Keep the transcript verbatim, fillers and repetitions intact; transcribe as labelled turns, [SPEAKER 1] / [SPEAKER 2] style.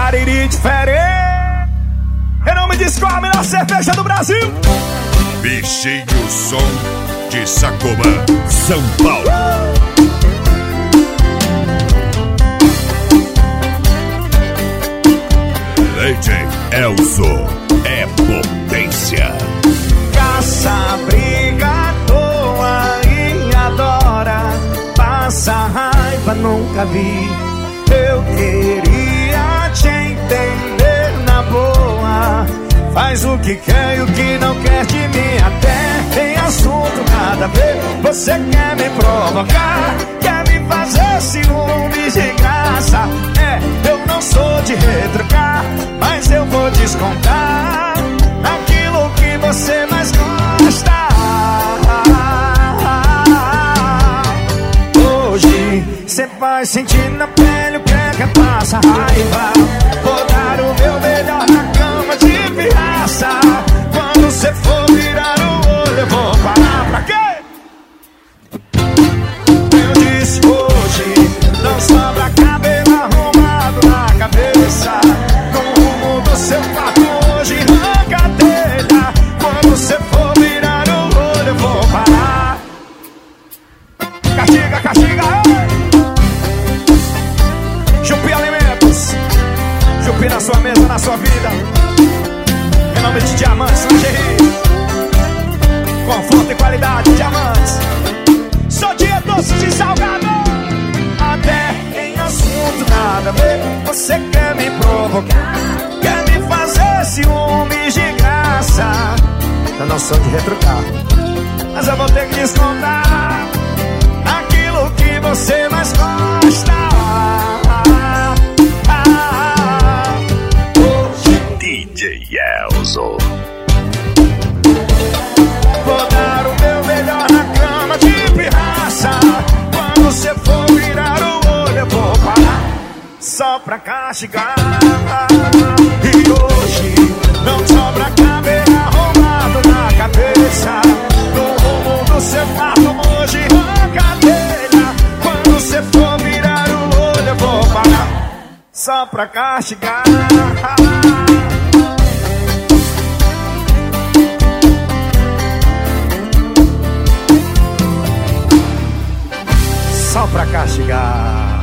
[SPEAKER 1] Cariri diferente. Em nome de Skol, a melhor cerveja do Brasil.
[SPEAKER 2] Bichinho Som de Sacomã, São Paulo. D J Elzo é potência.
[SPEAKER 1] Caça, briga à toa e adora. Passa raiva, nunca vi. Eu queria te entender na boa. Faz o que quer e o que não quer de mim. Até tem assunto nada a ver. Você quer me provocar, quer me fazer ciúmes de graça. É, eu não sou de retrucar, mas eu vou descontar aquilo que você mais gosta. Hoje cê vai sentir na pele o que é que passa raiva. Vou dar o meu melhor na cama de pirraça. Quando cê for virar o olho eu vou parar. Pra quê? Eu disse hoje não sobra cabelo arrumado na cabeça. No rumo do seu quarto hoje arranca a telha. Quando cê for virar o olho eu vou parar. Castiga, castiga, ei! Chupi Alimentos, Chupi na sua mesa, na sua vida. Em nome de Diamantes, lingerie, conforto e qualidade, Diamantes. Sou dia doce de salgado. Até em assunto nada a ver. Você quer me provocar, quer me fazer ciúmes de graça. Eu não sou de retrucar, mas eu vou ter que descontar aquilo que você mais gosta.
[SPEAKER 2] D J Elzo.
[SPEAKER 1] Vou dar o meu melhor na cama de pirraça. Quando você for virar o olho eu vou parar, só pra castigar. E hoje não sobra cabelo arrumado na cabeça. No rumo do seu quarto hoje arranca a telha. Quando você for virar o olho eu vou parar, só pra castigar. Só pra castigar.